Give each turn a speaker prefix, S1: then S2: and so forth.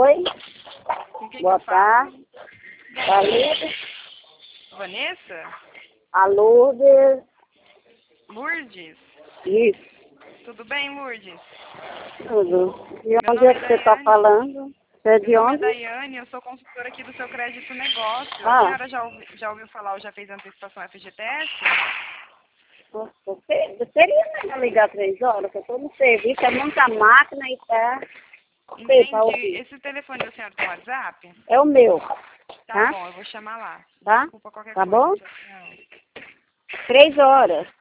S1: Oi,
S2: Com quem
S1: boa
S2: que eu falo?
S1: tarde. A Lourdes.
S2: Vanessa?
S1: A Lourdes.
S2: Lourdes?
S1: Isso,
S2: Tudo bem, Lourdes?
S1: tudo. De
S2: Meu
S1: onde
S2: nome
S1: é
S2: é
S1: que você está
S2: Daiane.
S1: falando? Você é
S2: Meu
S1: de
S2: nome é
S1: onde?
S2: Daiane, eu sou consultora aqui do seu crédito negócio. A
S1: Ah,
S2: senhora já ouviu falar ou já fez antecipação FGTS?
S1: nossa, seria melhor ligar 3 horas, que eu estou no serviço, é muita máquina e tá. Sei, para
S2: Entendi.
S1: ouvir.
S2: Esse telefone da senhora tem WhatsApp?
S1: É o meu,
S2: Tá
S1: tá?
S2: bom, eu vou chamar lá.
S1: Tá?
S2: Desculpa qualquer
S1: Tá
S2: coisa.
S1: bom?
S2: Tchau, tchau.
S1: 3 horas.